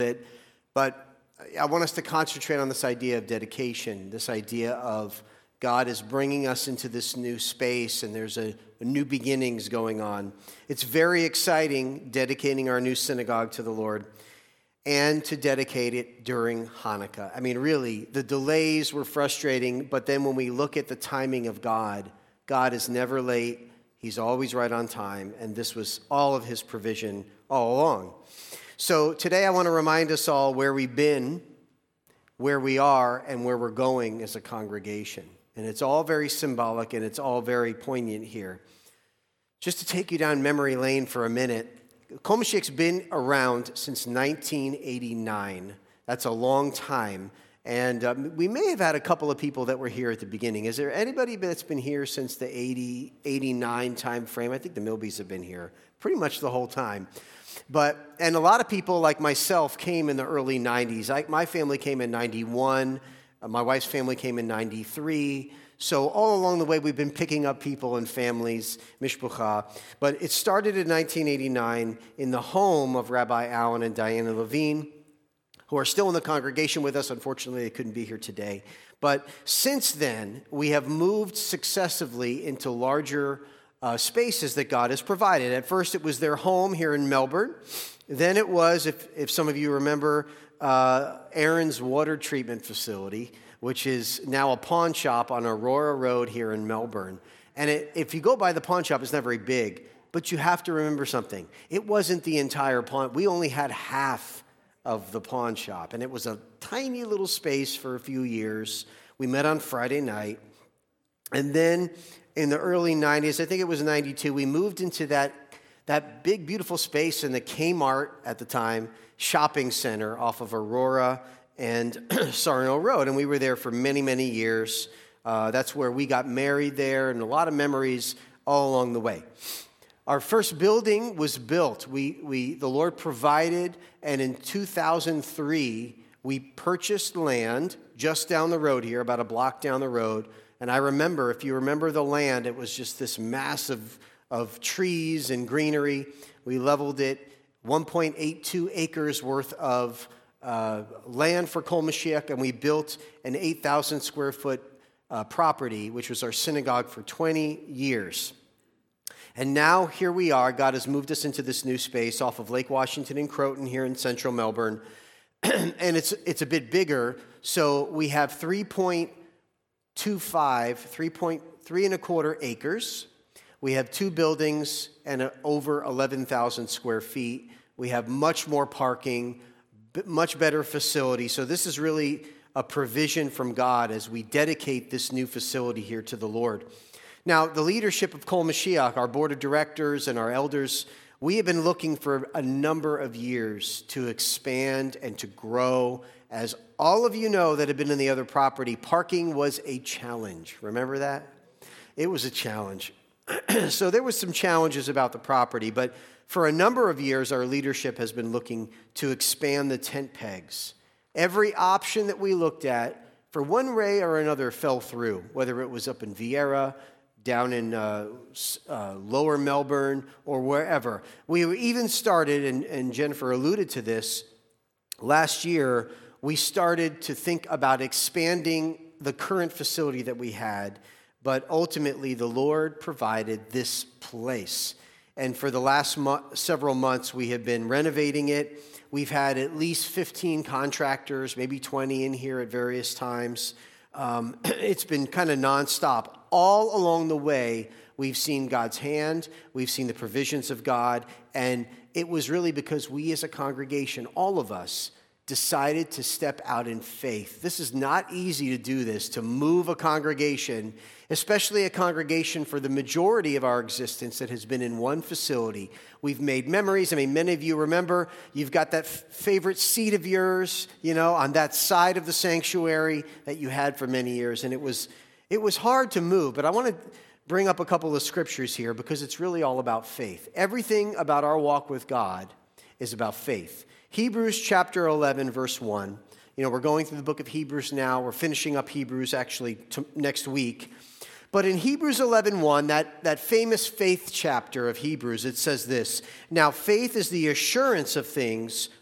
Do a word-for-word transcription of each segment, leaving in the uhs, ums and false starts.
bit, but I want us to concentrate on this idea of dedication, this idea of God is bringing us into this new space, and there's a, a new beginnings going on. It's very exciting dedicating our new synagogue to the Lord and to dedicate it during Hanukkah. I mean, really, the delays were frustrating, but then when we look at the timing of God, God is never late. He's always right on time, and this was all of his provision all along. So today I want to remind us all where we've been, where we are, and where we're going as a congregation. And it's all very symbolic, and it's all very poignant here. Just to take you down memory lane for a minute, Kol Mashiach's been around since nineteen eighty-nine. That's a long time. And um, we may have had a couple of people that were here at the beginning. Is there anybody that's been here since the eighty, eighty-nine time frame? I think the Milbys have been here pretty much the whole time. But, and a lot of people like myself came in the early nineties. I, my family came in ninety-one. Uh, my wife's family came in ninety-three. So all along the way, we've been picking up people and families, mishpucha. But it started in nineteen eighty-nine in the home of Rabbi Allen and Diana Levine, who are still in the congregation with us. Unfortunately, they couldn't be here today. But since then, we have moved successively into larger uh, spaces that God has provided. At first, it was their home here in Melbourne. Then it was, if, if some of you remember, uh, Aaron's water treatment facility, which is now a pawn shop on Aurora Road here in Melbourne. And it, if you go by the pawn shop, it's not very big. But you have to remember something. It wasn't the entire pawn. We only had half of the pawn shop. And it was a tiny little space for a few years. We met on Friday night. And then in the early nineties, I think it was ninety-two, we moved into that, that big, beautiful space in the Kmart at the time shopping center off of Aurora and Sarno Road. And we were there for many, many years. Uh, that's where we got married there, and a lot of memories all along the way. Our first building was built. We, we, the Lord provided, and in two thousand three, we purchased land just down the road here, about a block down the road. And I remember, if you remember the land, it was just this mass of, of trees and greenery. We leveled it, one point eight two acres worth of uh, land for Kol Mashiach, and we built an eight thousand square foot uh, property, which was our synagogue for twenty years. And now here we are. God has moved us into this new space off of Lake Washington and Croton here in central Melbourne. And it's it's a bit bigger. So we have three point two five, three point three and a quarter acres. We have two buildings and a, over eleven thousand square feet. We have much more parking, much better facility. So this is really a provision from God as we dedicate this new facility here to the Lord. Now, the leadership of Kol Mashiach, our board of directors and our elders, we have been looking for a number of years to expand and to grow. As all of you know that have been in the other property, parking was a challenge. Remember that? It was a challenge. So there was some challenges about the property, but for a number of years, our leadership has been looking to expand the tent pegs. Every option that we looked at, for one way or another, fell through, whether it was up in Vieira, down in uh, uh, lower Melbourne, or wherever. We even started, and, and Jennifer alluded to this, last year, we started to think about expanding the current facility that we had, but ultimately the Lord provided this place. And for the last mo- several months, we have been renovating it. We've had at least fifteen contractors, maybe twenty in here at various times. Um, it's been kind of nonstop. All along the way, we've seen God's hand, we've seen the provisions of God, and it was really because we as a congregation, all of us, decided to step out in faith. This is not easy to do this, to move a congregation, especially a congregation for the majority of our existence that has been in one facility. We've made memories. I mean, many of you remember, you've got that f- favorite seat of yours, you know, on that side of the sanctuary that you had for many years, and it was it was hard to move. But I want to bring up a couple of scriptures here because it's really all about faith. Everything about our walk with God is about faith. Hebrews chapter eleven, verse one. You know, we're going through the book of Hebrews now. We're finishing up Hebrews actually t- next week. But in Hebrews eleven one, that, that famous faith chapter of Hebrews, it says this: "Now faith is the assurance of things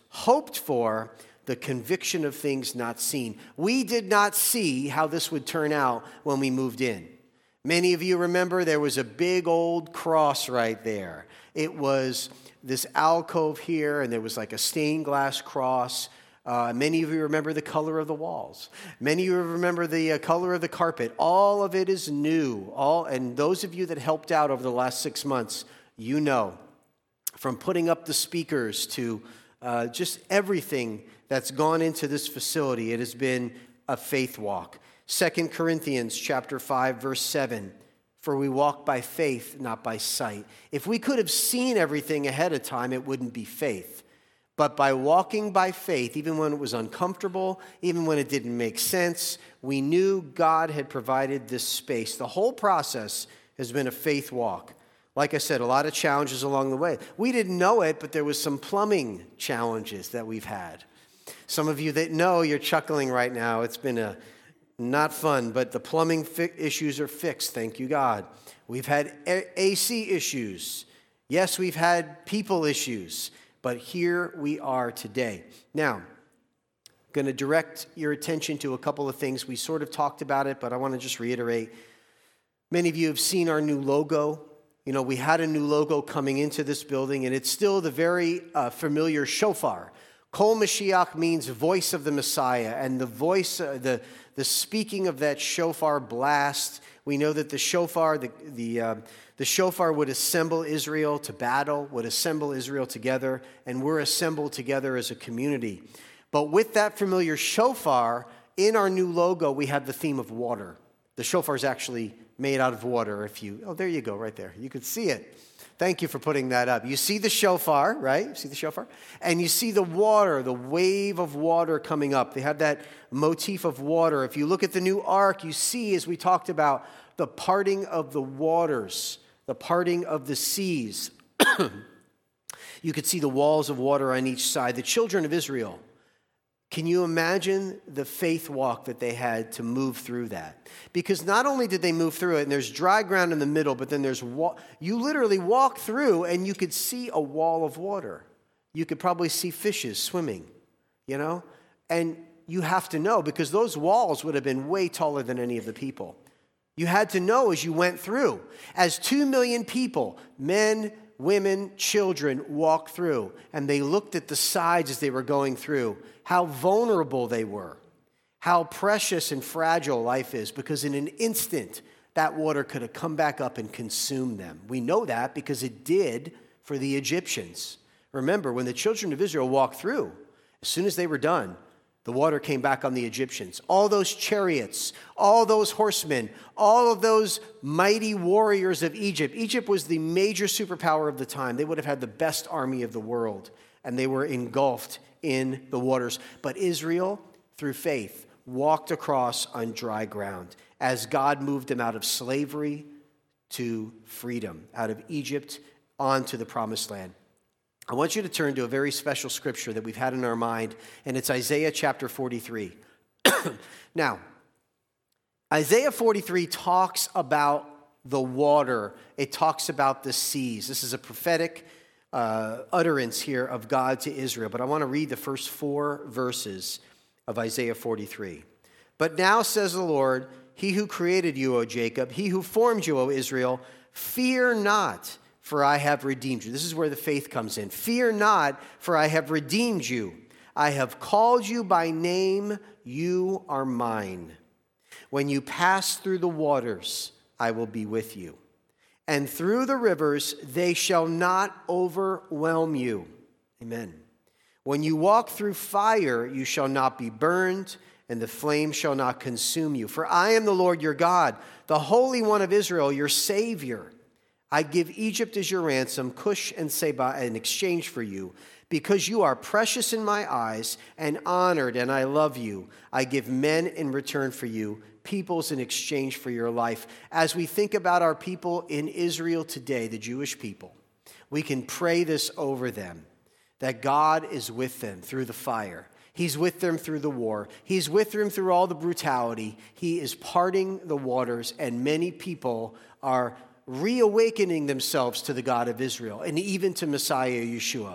hoped for, the conviction of things not seen. We did not see how this would turn out when we moved in. Many of you remember there was a big old cross right there. It was this alcove here, and there was like a stained glass cross. Uh, many of you remember the color of the walls. Many of you remember the uh, color of the carpet. All of it is new. All, and those of you that helped out over the last six months, you know, from putting up the speakers to uh, just everything that's gone into this facility, it has been a faith walk. Second Corinthians chapter five, verse seven, for we walk by faith, not by sight. If we could have seen everything ahead of time, it wouldn't be faith. But by walking by faith, even when it was uncomfortable, even when it didn't make sense, we knew God had provided this space. The whole process has been a faith walk. Like I said, a lot of challenges along the way. We didn't know it, but there was some plumbing challenges that we've had. Some of you that know, you're chuckling right now. It's been a not fun, but the plumbing fi- issues are fixed, thank you, God. We've had A C issues. Yes, we've had people issues, but here we are today. Now, I'm going to direct your attention to a couple of things. We sort of talked about it, but I want to just reiterate. Many of you have seen our new logo. You know, we had a new logo coming into this building, and it's still the very uh, familiar shofar. Kol Mashiach means voice of the Messiah, and the voice, uh, the, the speaking of that shofar blast, we know that the shofar, the, the, uh, the shofar would assemble Israel to battle, would assemble Israel together, and we're assembled together as a community. But with that familiar shofar, in our new logo, we have the theme of water. The shofar is actually made out of water. If you, oh, there you go, right there. You could see it. Thank you for putting that up. You see the shofar, right? You see the shofar? And you see the water, the wave of water coming up. They have that motif of water. If you look at the new ark, you see, as we talked about, the parting of the waters, the parting of the seas. You could see the walls of water on each side. The children of Israel, can you imagine the faith walk that they had to move through that? Because not only did they move through it, and there's dry ground in the middle, but then there's, wa- you literally walk through and you could see a wall of water. You could probably see fishes swimming, you know? And you have to know, because those walls would have been way taller than any of the people. You had to know as you went through. As two million people, men, women, children, walked through, and they looked at the sides as they were going through, how vulnerable they were, how precious and fragile life is, because in an instant, that water could have come back up and consumed them. We know that because it did for the Egyptians. Remember, when the children of Israel walked through, as soon as they were done, the water came back on the Egyptians. All those chariots, all those horsemen, all of those mighty warriors of Egypt. Egypt was the major superpower of the time. They would have had the best army of the world, and they were engulfed in the waters. But Israel, through faith, walked across on dry ground as God moved them out of slavery to freedom, out of Egypt onto the promised land. I want you to turn to a very special scripture that we've had in our mind, and it's Isaiah chapter forty-three. Now, Isaiah forty-three talks about the water. It talks about the seas. This is a prophetic uh, utterance here of God to Israel, but I want to read the first four verses of Isaiah forty-three. But now, says the Lord, he who created you, O Jacob, he who formed you, O Israel, fear not, for I have redeemed you. This is where the faith comes in. Fear not, for I have redeemed you. I have called you by name. You are mine. When you pass through the waters, I will be with you. And through the rivers, they shall not overwhelm you. Amen. When you walk through fire, you shall not be burned, and the flame shall not consume you. For I am the Lord your God, the Holy One of Israel, your Savior. I give Egypt as your ransom, Cush and Seba in exchange for you. Because you are precious in my eyes and honored, and I love you. I give men in return for you, peoples in exchange for your life. As we think about our people in Israel today, the Jewish people, we can pray this over them, that God is with them through the fire. He's with them through the war. He's with them through all the brutality. He is parting the waters, and many people are reawakening themselves to the God of Israel and even to Messiah Yeshua.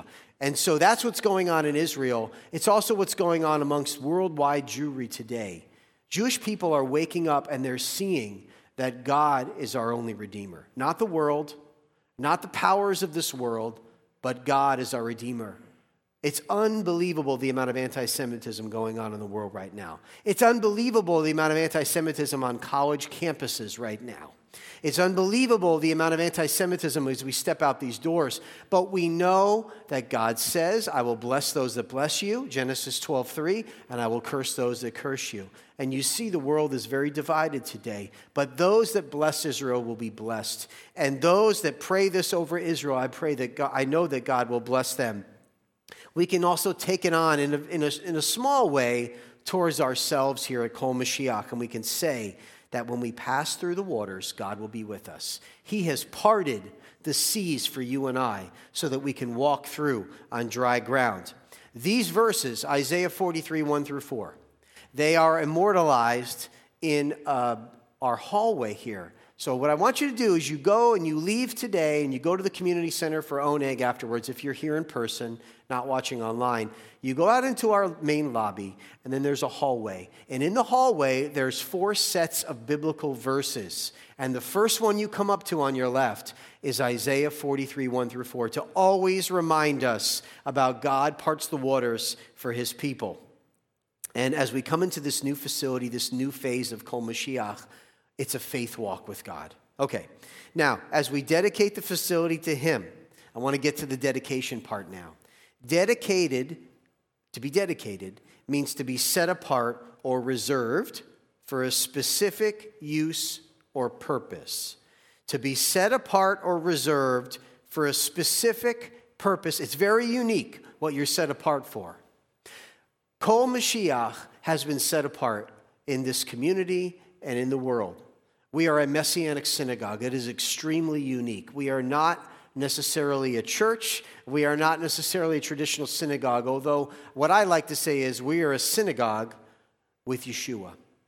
And so that's what's going on in Israel. It's also what's going on amongst worldwide Jewry today. Jewish people are waking up and they're seeing that God is our only Redeemer. Not the world, not the powers of this world, but God is our Redeemer. It's unbelievable the amount of anti-Semitism going on in the world right now. It's unbelievable the amount of anti-Semitism on college campuses right now. It's unbelievable the amount of anti-Semitism as we step out these doors. But we know that God says, I will bless those that bless you, Genesis twelve three, and I will curse those that curse you. And you see the world is very divided today. But those that bless Israel will be blessed. And those that pray this over Israel, I pray that God, I know that God will bless them. We can also take it on in a, in a, in a small way towards ourselves here at Kol Mashiach, and we can say that when we pass through the waters, God will be with us. He has parted the seas for you and I so that we can walk through on dry ground. These verses, Isaiah forty-three, one through four, they are immortalized in uh, our hallway here. So what I want you to do is you go and you leave today and you go to the community center for Oneg afterwards if you're here in person, not watching online. You go out into our main lobby and then there's a hallway. And in the hallway, there's four sets of biblical verses. And the first one you come up to on your left is Isaiah forty-three, one through four, to always remind us about God parts the waters for his people. And as we come into this new facility, this new phase of Kol Mashiach, it's a faith walk with God. Okay, now, as we dedicate the facility to him, I want to get to the dedication part now. Dedicated, to be dedicated, means to be set apart or reserved for a specific use or purpose. To be set apart or reserved for a specific purpose. It's very unique what you're set apart for. Kol Mashiach has been set apart in this community and in the world. We are a Messianic synagogue. It is extremely unique. We are not necessarily a church. We are not necessarily a traditional synagogue, although what I like to say is we are a synagogue with Yeshua.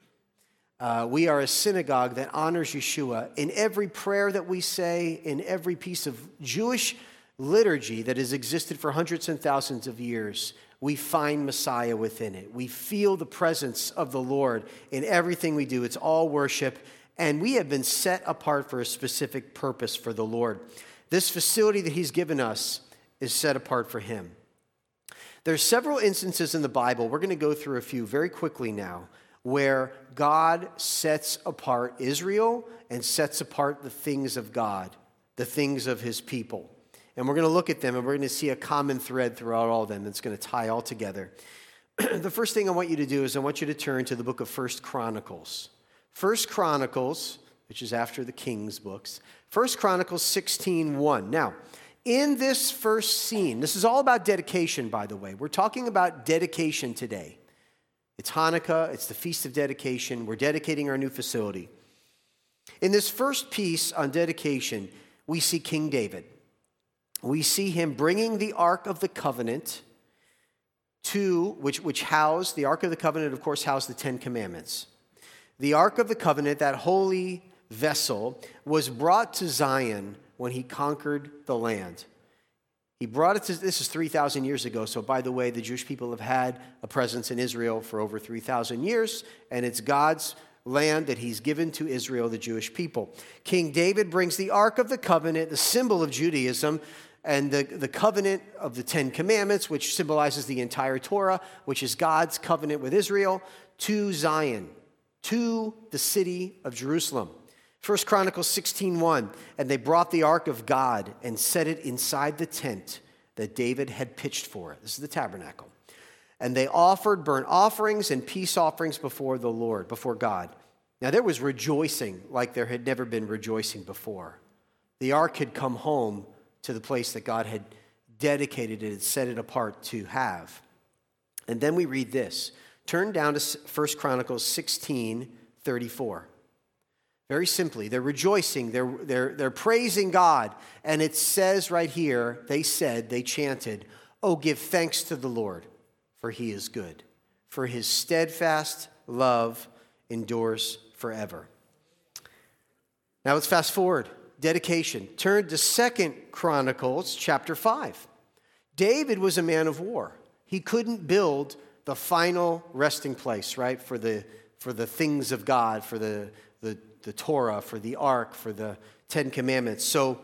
Uh, we are a synagogue that honors Yeshua. In every prayer that we say, in every piece of Jewish liturgy that has existed for hundreds and thousands of years, we find Messiah within it. We feel the presence of the Lord in everything we do. It's all worship. And we have been set apart for a specific purpose for the Lord. This facility that he's given us is set apart for him. There's several instances in the Bible, we're going to go through a few very quickly now, where God sets apart Israel and sets apart the things of God, the things of his people. And we're going to look at them and we're going to see a common thread throughout all of them that's going to tie all together. The first thing I want you to do is I want you to turn to the book of First Chronicles. First Chronicles, which is after the Kings books, First Chronicles sixteen one. Now, in this first scene, this is all about dedication, by the way. We're talking about dedication today. It's Hanukkah, it's the Feast of Dedication. We're dedicating our new facility. In this first piece on dedication, we see King David. We see him bringing the Ark of the Covenant to, which, which housed, the Ark of the Covenant, of course, housed the Ten Commandments. The Ark of the Covenant, that holy vessel, was brought to Zion when he conquered the land. He brought it to, this is three thousand years ago, so by the way, the Jewish people have had a presence in Israel for over three thousand years, and it's God's land that he's given to Israel, the Jewish people. King David brings the Ark of the Covenant, the symbol of Judaism, and the, the covenant of the Ten Commandments, which symbolizes the entire Torah, which is God's covenant with Israel, to Zion, to the city of Jerusalem. First Chronicles sixteen one, and they brought the ark of God and set it inside the tent that David had pitched for it. This is the tabernacle. And they offered burnt offerings and peace offerings before the Lord, before God. Now there was rejoicing like there had never been rejoicing before. The ark had come home to the place that God had dedicated it and set it apart to have. And then we read this. Turn down to First Chronicles sixteen thirty-four. Very simply, they're rejoicing, they're, they're, they're praising God. And it says right here, they said, they chanted, "Oh, give thanks to the Lord, for he is good, for his steadfast love endures forever." Now let's fast forward. Dedication. Turn to Second Chronicles chapter five. David was a man of war. He couldn't build the final resting place, right, for the for the things of God, for the, the, the Torah, for the Ark, for the Ten Commandments. So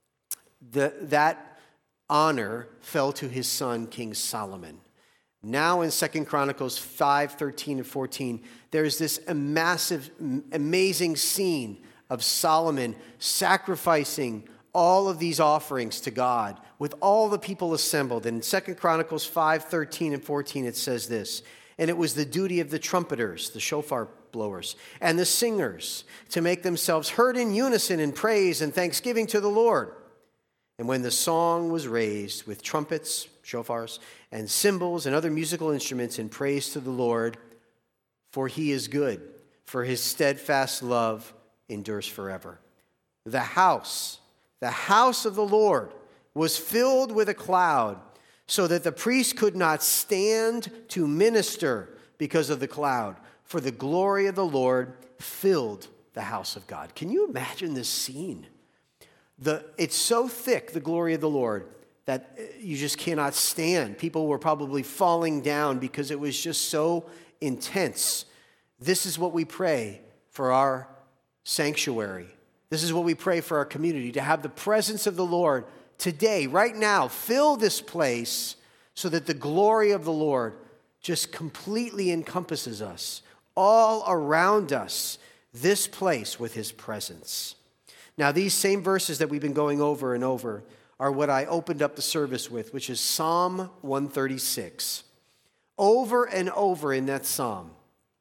the, that honor fell to his son, King Solomon. Now in Second Chronicles five, thirteen, and fourteen, there's this massive, amazing scene of Solomon sacrificing all of these offerings to God with all the people assembled. And in Second Chronicles five, thirteen, and fourteen, it says this, and it was the duty of the trumpeters, the shofar blowers, and the singers to make themselves heard in unison in praise and thanksgiving to the Lord. And when the song was raised with trumpets, shofars, and cymbals and other musical instruments in praise to the Lord, for he is good, for his steadfast love endures forever. The house, the house of the Lord was filled with a cloud, so that the priest could not stand to minister because of the cloud, for the glory of the Lord filled the house of God. Can you imagine this scene? The, it's so thick, the glory of the Lord, that you just cannot stand. People were probably falling down because it was just so intense. This is what we pray for our sanctuary. This is what we pray for our community, to have the presence of the Lord today, right now, fill this place so that the glory of the Lord just completely encompasses us, all around us, this place with his presence. Now, these same verses that we've been going over and over are what I opened up the service with, which is Psalm one thirty-six. Over and over in that psalm,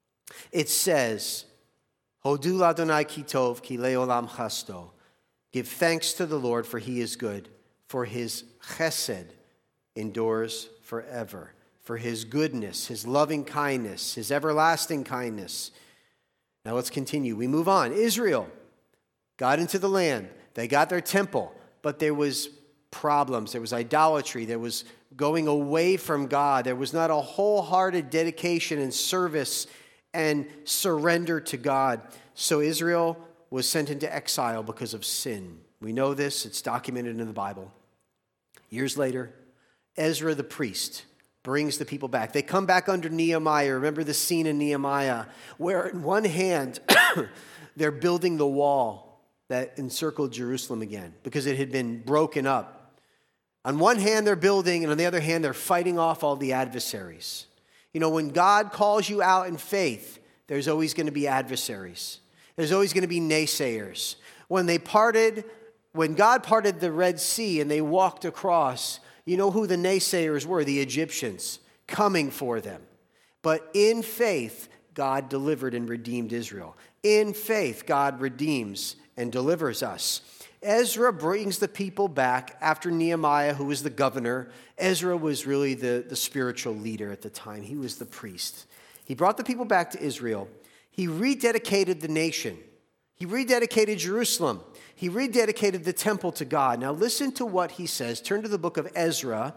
it says, Hodu l'Adonai ki tov, ki le'olam chasto. Give thanks to the Lord, for he is good, for his chesed endures forever, for his goodness, his loving kindness, his everlasting kindness. Now let's continue. We move on. Israel got into the land. They got their temple, but there was problems. There was idolatry. There was going away from God. There was not a wholehearted dedication and service and surrender to God. So Israel was sent into exile because of sin. We know this. It's documented in the Bible. Years later, Ezra the priest brings the people back. They come back under Nehemiah. Remember the scene in Nehemiah where in one hand they're building the wall that encircled Jerusalem again because it had been broken up. On one hand they're building, and on the other hand they're fighting off all the adversaries. You know, when God calls you out in faith, there's always going to be adversaries. There's always going to be naysayers. When they parted, when God parted the Red Sea and they walked across, you know who the naysayers were? The Egyptians coming for them. But in faith, God delivered and redeemed Israel. In faith, God redeems and delivers us. Ezra brings the people back after Nehemiah, who was the governor. Ezra was really the, the spiritual leader at the time. He was the priest. He brought the people back to Israel. He rededicated the nation. He rededicated Jerusalem. He rededicated the temple to God. Now listen to what he says. Turn to the book of Ezra,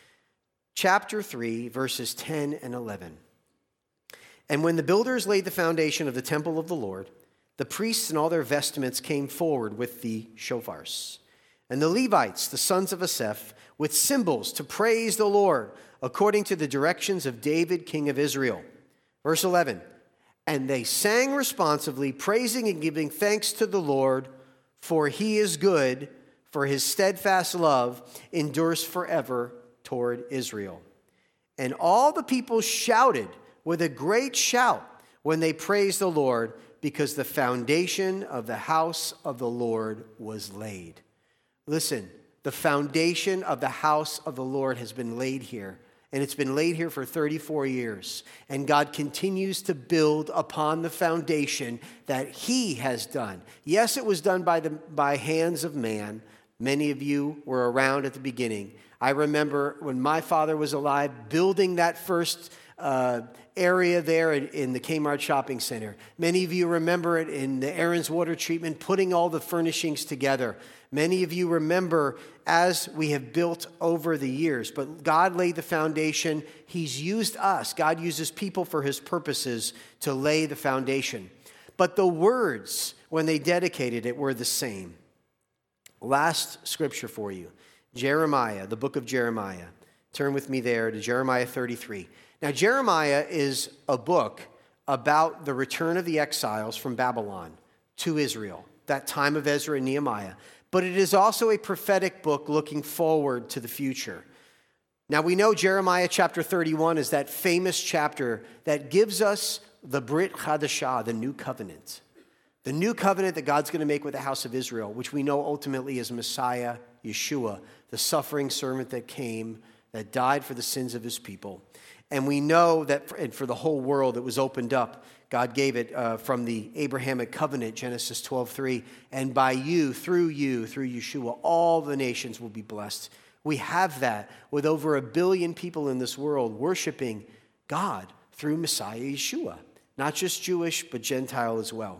chapter three, verses ten and eleven. And when the builders laid the foundation of the temple of the Lord, the priests in all their vestments came forward with the shofars. And the Levites, the sons of Asaph, with cymbals to praise the Lord, according to the directions of David, king of Israel. Verse eleven. And they sang responsively, praising and giving thanks to the Lord, for he is good, for his steadfast love endures forever toward Israel. And all the people shouted with a great shout when they praised the Lord, because the foundation of the house of the Lord was laid. Listen, the foundation of the house of the Lord has been laid here. And it's been laid here for thirty-four years. And God continues to build upon the foundation that he has done. Yes, it was done by the by hands of man. Many of you were around at the beginning. I remember when my father was alive, building that first uh, area there in, in the Kmart shopping center. Many of you remember it in the Aaron's water treatment, putting all the furnishings together. Many of you remember as we have built over the years, but God laid the foundation. He's used us. God uses people for his purposes to lay the foundation. But the words, when they dedicated it, were the same. Last scripture for you, Jeremiah, the book of Jeremiah, Turn with me there to Jeremiah thirty-three. Now, Jeremiah is a book about the return of the exiles from Babylon to Israel, that time of Ezra and Nehemiah. But it is also a prophetic book looking forward to the future. Now, we know Jeremiah chapter thirty-one is that famous chapter that gives us the Brit Chadashah, the new covenant. The new covenant that God's going to make with the house of Israel, which we know ultimately is Messiah, Yeshua, the suffering servant that came, that died for the sins of his people. And we know that for, and for the whole world it was opened up. God gave it uh, from the Abrahamic covenant, Genesis twelve three. And by you, through you, through Yeshua, all the nations will be blessed. We have that with over a billion people in this world worshiping God through Messiah Yeshua. Not just Jewish, but Gentile as well.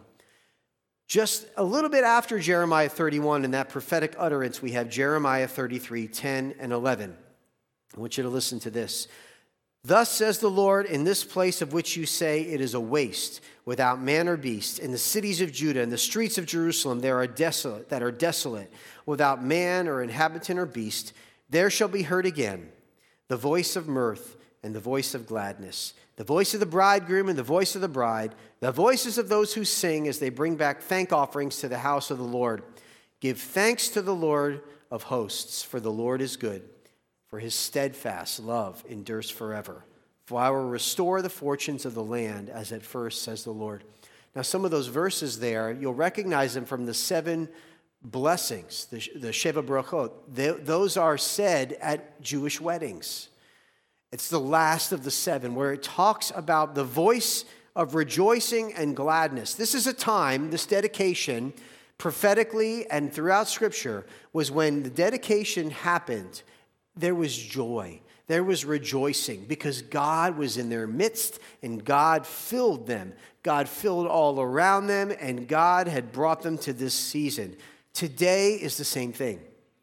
Just a little bit after Jeremiah thirty-one, in that prophetic utterance, we have Jeremiah thirty-three, ten and eleven. I want you to listen to this. Thus says the Lord, in this place of which you say it is a waste, without man or beast, in the cities of Judah and the streets of Jerusalem there are desolate, that are desolate, without man or inhabitant or beast, there shall be heard again the voice of mirth and the voice of gladness, the voice of the bridegroom and the voice of the bride, the voices of those who sing as they bring back thank offerings to the house of the Lord. Give thanks to the Lord of hosts, for the Lord is good, for his steadfast love endures forever. For I will restore the fortunes of the land as at first, says the Lord. Now, some of those verses there, you'll recognize them from the seven blessings, the, the Sheva Brachot. They, those are said at Jewish weddings. It's the last of the seven, where it talks about the voice of rejoicing and gladness. This is a time, this dedication, prophetically and throughout Scripture, was when the dedication happened, there was joy. There was rejoicing because God was in their midst and God filled them. God filled all around them and God had brought them to this season. Today is the same thing.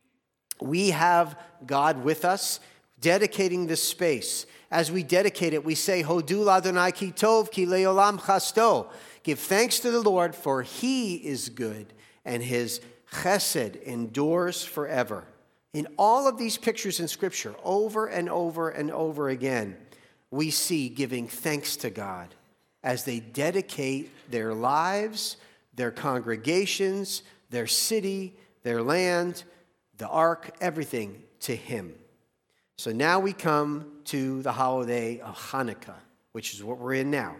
We have God with us, dedicating this space. As we dedicate it, we say, Hodu l'Adonai ki tov ki le'olam chasto. Give thanks to the Lord, for he is good, and his chesed endures forever. In all of these pictures in Scripture, over and over and over again, we see giving thanks to God as they dedicate their lives, their congregations, their city, their land, the ark, everything to him. So now we come to the holiday of Hanukkah, which is what we're in now.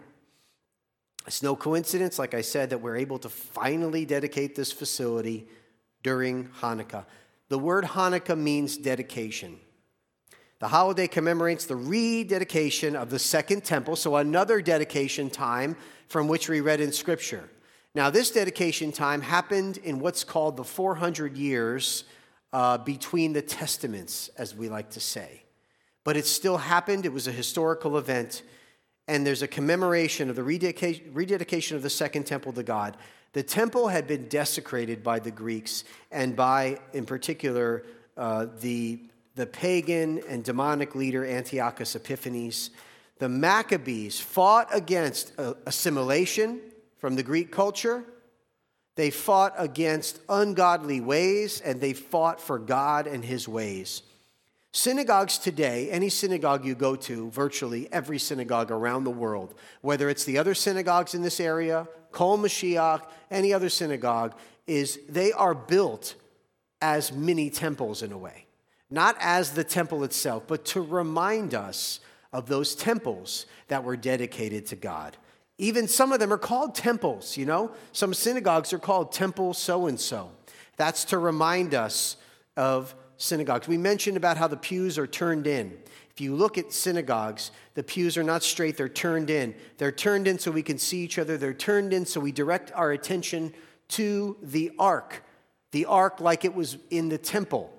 It's no coincidence, like I said, that we're able to finally dedicate this facility during Hanukkah. The word Hanukkah means dedication. The holiday commemorates the rededication of the Second Temple, so another dedication time from which we read in Scripture. Now, this dedication time happened in what's called the four hundred years uh, between the Testaments, as we like to say. But it still happened. It was a historical event, and there's a commemoration of the rededication, rededication of the Second Temple to God. The temple had been desecrated by the Greeks and by, in particular, uh, the, the pagan and demonic leader Antiochus Epiphanes. The Maccabees fought against uh, assimilation from the Greek culture. They fought against ungodly ways, and they fought for God and his ways. Synagogues today, any synagogue you go to, virtually every synagogue around the world, whether it's the other synagogues in this area, Kol Mashiach, any other synagogue, is they are built as mini temples in a way. Not as the temple itself, but to remind us of those temples that were dedicated to God. Even some of them are called temples, you know? Some synagogues are called temple so-and-so. That's to remind us of synagogues. We mentioned about how the pews are turned in. If you look at synagogues, the pews are not straight, they're turned in. They're turned in so we can see each other. They're turned in so we direct our attention to the ark. The ark like it was in the temple.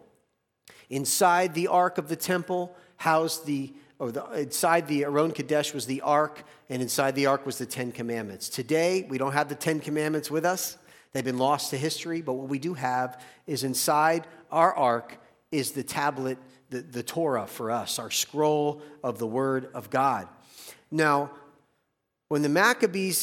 Inside the ark of the temple housed the, or the, inside the Aron Kadesh was the ark, and inside the ark was the Ten Commandments. Today, we don't have the Ten Commandments with us. They've been lost to history, but what we do have is inside our ark is the tablet, the, the Torah for us, our scroll of the Word of God. Now, when the Maccabees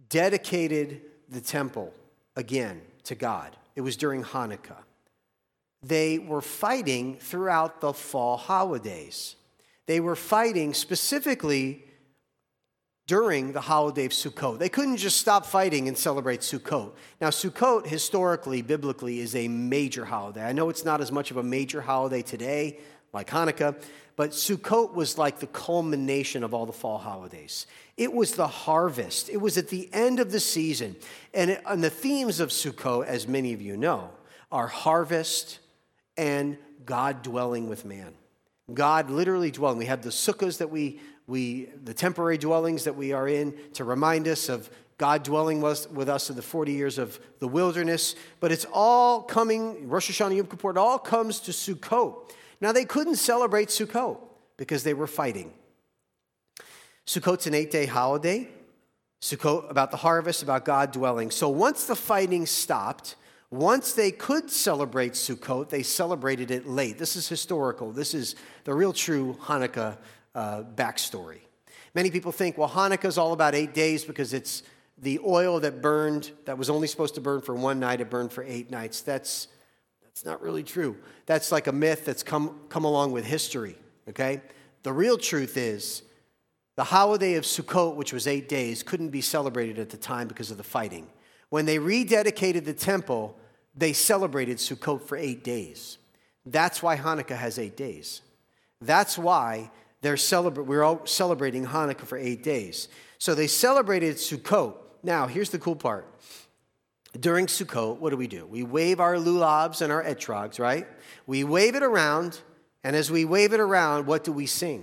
dedicated the temple again to God, it was during Hanukkah. they were fighting throughout the fall holidays. They were fighting specifically during the holiday of Sukkot. They couldn't just stop fighting and celebrate Sukkot. Now, Sukkot, historically, biblically, is a major holiday. I know it's not as much of a major holiday today, like Hanukkah, but Sukkot was like the culmination of all the fall holidays. It was the harvest. It was at the end of the season. And, it, and the themes of Sukkot, as many of you know, are harvest and God dwelling with man. God literally dwelling. We have the sukkahs that we, we, the temporary dwellings that we are in to remind us of God dwelling with, with us in the forty years of the wilderness. But it's all coming, Rosh Hashanah, Yom Kippur, it all comes to Sukkot. Now, they couldn't celebrate Sukkot because they were fighting. Sukkot's an eight-day holiday. Sukkot about the harvest, about God dwelling. So once the fighting stopped, once they could celebrate Sukkot, they celebrated it late. This is historical. This is the real true Hanukkah uh, backstory. Many people think, well, Hanukkah is all about eight days because it's the oil that burned, that was only supposed to burn for one night, it burned for eight nights. That's, that's not really true. That's like a myth that's come, come along with history, okay? The real truth is the holiday of Sukkot, which was eight days, couldn't be celebrated at the time because of the fighting. When they rededicated the temple, they celebrated Sukkot for eight days. That's why Hanukkah has eight days. That's why they're celebra- we're all celebrating Hanukkah for eight days. So they celebrated Sukkot. Now, here's the cool part. During Sukkot, what do we do? We wave our lulavs and our etrogs, right? We wave it around, and as we wave it around, what do we sing?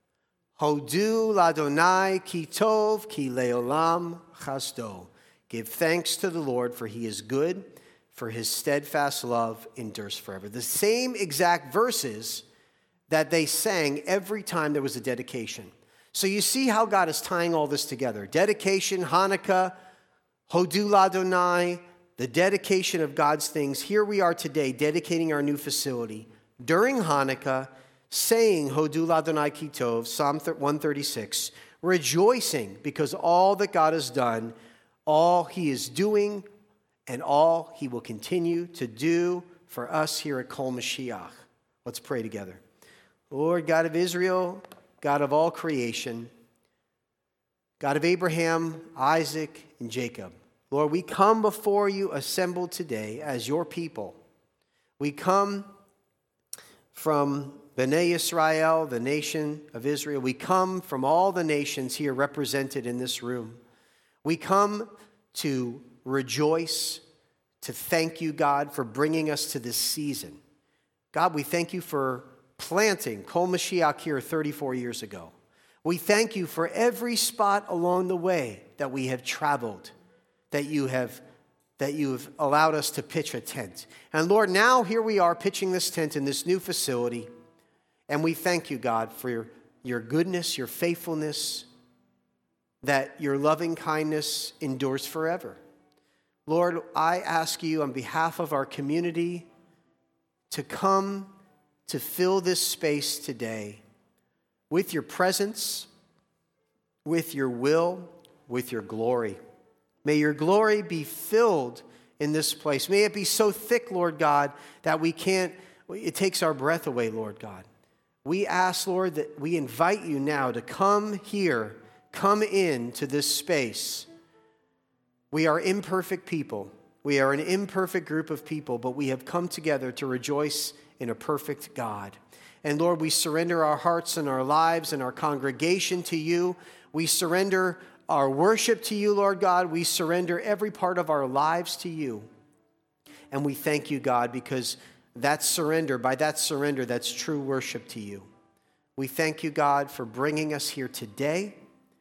Hodu ladonai ki tov ki leolam chasdo. Give thanks to the Lord, for he is good, for his steadfast love endures forever. The same exact verses that they sang every time there was a dedication. So you see how God is tying all this together. Dedication, Hanukkah, Hodu Ladonai, the dedication of God's things. Here we are today dedicating our new facility. During Hanukkah, saying Hodu Ladonai ki tov, Psalm one thirty-six, rejoicing because all that God has done, all he is doing, and all he will continue to do for us here at Kol Mashiach. Let's pray together. Lord God of Israel, God of all creation, God of Abraham, Isaac, and Jacob. Lord, we come before you assembled today as your people. We come from Bnei Israel, the nation of Israel. We come from all the nations here represented in this room. We come to rejoice, to thank you, God, for bringing us to this season. God, we thank you for planting Kol Mashiach here thirty-four years ago. We thank you for every spot along the way that we have traveled, that you have, that you have allowed us to pitch a tent. And Lord, now here we are pitching this tent in this new facility, and we thank you, God, for your, your goodness, your faithfulness, that your loving kindness endures forever. Lord, I ask you on behalf of our community to come to fill this space today with your presence, with your will, with your glory. May your glory be filled in this place. May it be so thick, Lord God, that we can't, it takes our breath away, Lord God. We ask, Lord, that we invite you now to come here, come into this space. We are imperfect people. We are an imperfect group of people, but we have come together to rejoice in a perfect God. And Lord, we surrender our hearts and our lives and our congregation to you. We surrender our worship to you, Lord God. We surrender every part of our lives to you. And we thank you, God, because that surrender, by that surrender, that's true worship to you. We thank you, God, for bringing us here today.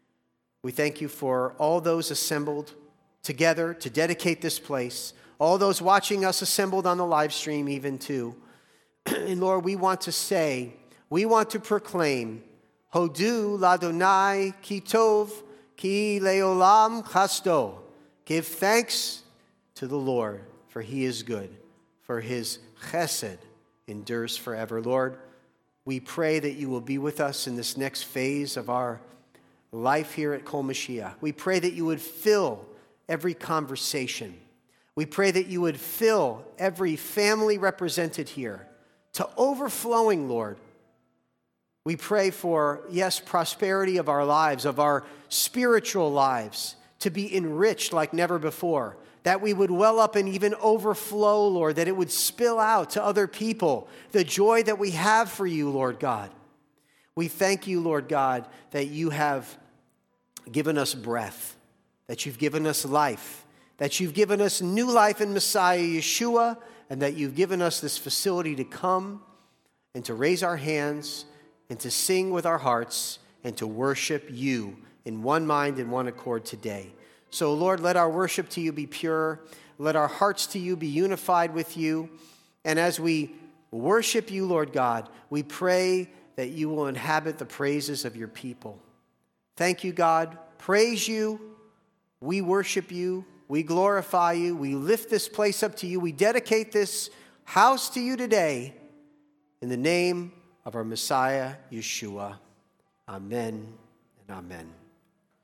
We thank you for all those assembled together to dedicate this place, all those watching us assembled on the live stream even too. And Lord, we want to say, we want to proclaim, Hodu ladonai ki tov ki leolam chasdo. Give thanks to the Lord, for he is good, for his chesed endures forever. Lord, we pray that you will be with us in this next phase of our life here at Kol Mashiach. We pray that you would fill every conversation. We pray that you would fill every family represented here to overflowing, Lord. We pray for, yes, prosperity of our lives, of our spiritual lives, to be enriched like never before, that we would well up and even overflow, Lord, that it would spill out to other people, the joy that we have for you, Lord God. We thank you, Lord God, that you have given us breath, that you've given us life, that you've given us new life in Messiah Yeshua, and that you've given us this facility to come and to raise our hands and to sing with our hearts and to worship you in one mind and one accord today. So, Lord, let our worship to you be pure. Let our hearts to you be unified with you. And as we worship you, Lord God, we pray that you will inhabit the praises of your people. Thank you, God. Praise you. We worship you. We glorify you. We lift this place up to you. We dedicate this house to you today in the name of our Messiah, Yeshua. Amen and amen.